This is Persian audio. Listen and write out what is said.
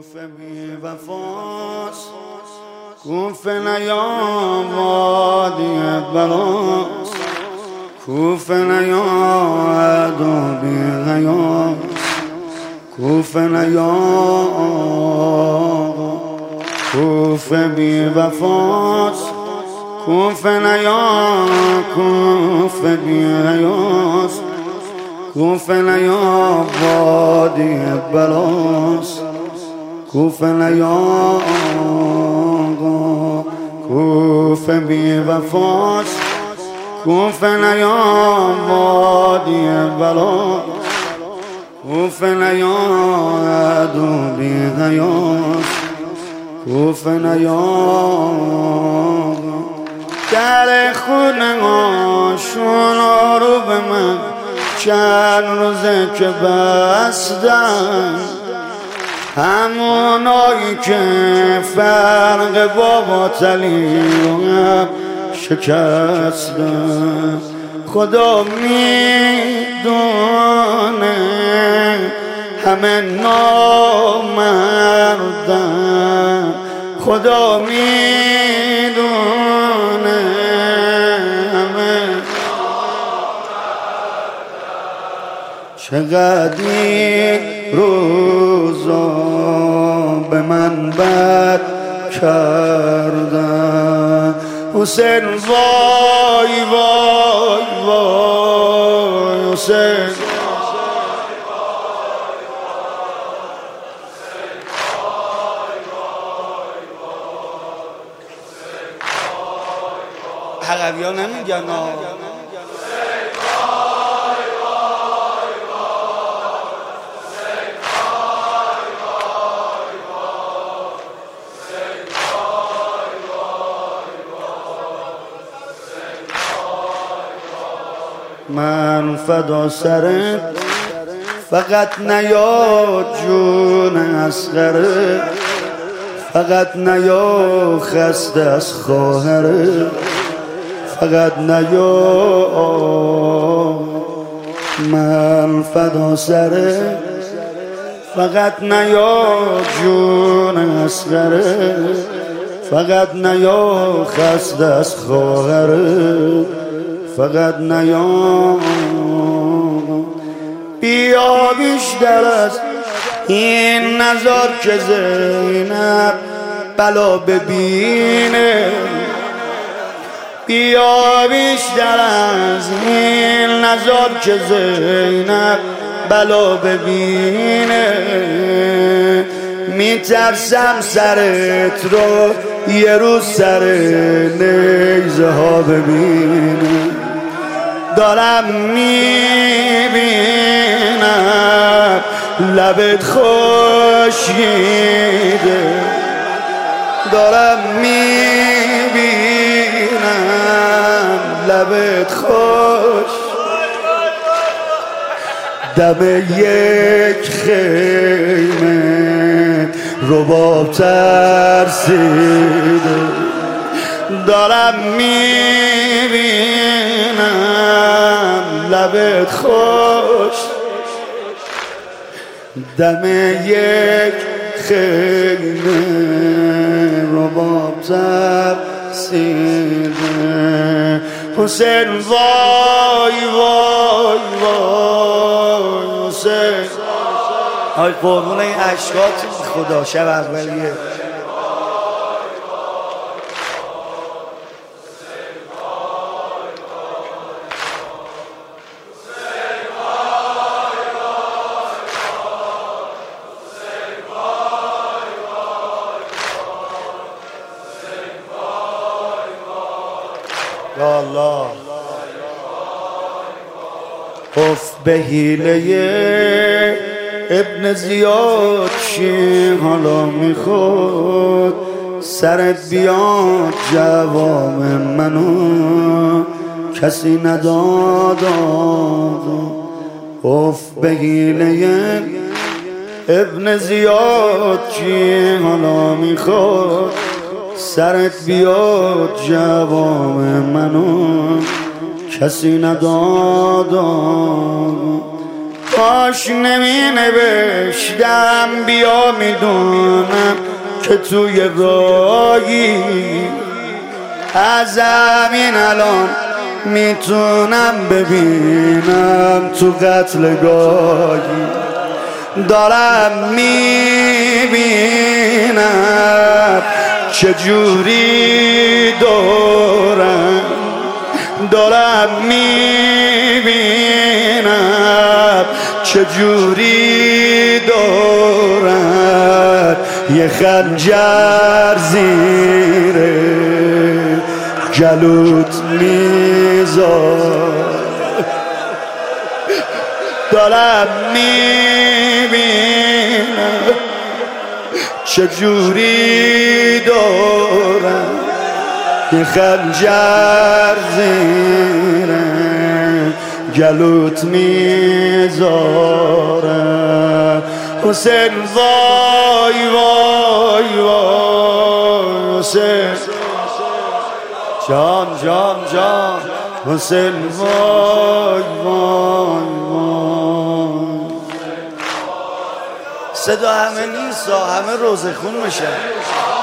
کوفه بی وفاست، کوفه نیام وادی بلاست، کوفه نیاد و بی غیاست، کوفه نیام کوفه بی وفاست، کوفه نیام کوفه بی غیاست، کوفه نیام وادی بلاست، کوفه نیام کوفه بی وفاست، کوفه نیام وادی بلاست، کوفه نیاد و بی غیاست، کوفه نیام در خونه هاشون رو به من چند روزه که بستن، همونایی که فرق بابا تلی هم شکستن. خدا میدونه همه نامردن، خدا میدونه همه چقدر این روزا به من بد کردن. حسین وای وای وای حسین، عربی ها نمیگن من فدا سرت، فقط نیا جون اصغره، فقط نیا خسته از خواهره، فقط نیا من فدا سرت، فقط نیا جون اصغره، فقط نیا خسته از خواهره، فقط نیام بیا بیشتر از این نظر که زینب بلا ببینه، بیا بیشتر از این نظر که زینب بلا ببینه. میترسم سرت رو یه روز سر نیزه ها ببینه. دارم میبینم لبت خشکیده، دارم میبینم لبت خوش، دم یک خیمه رباب ترسیده، دارم میبینم لبت خوش، دم یک خیمه رباب ترسیده. حسین وای وای وای حسین، های قربون این عشقات خدا شب اولیه. یا الله اف به حیله ابن زیاد چی حالا میخود، سرت بیاد جواب منو کسی نداد. اف به حیله ابن زیاد چی حالا میخود، سرت بیاد جواب منو کسی نداد. کاش نمی نوشتم بیا میدونم که توی راهی از همین الان میتونم ببینم تو قتلگاهی دارم میبینم چجوری دارم میبینم چجوری دارم یه خنجر زیر گلوت میذار دارم میبینم چجوری دارم یه خنجر زیر گلوت میذارم حسین وای وای وای حسین جان جان جان حسین وای وای وای صدا همه نیست همه روزه خون میشه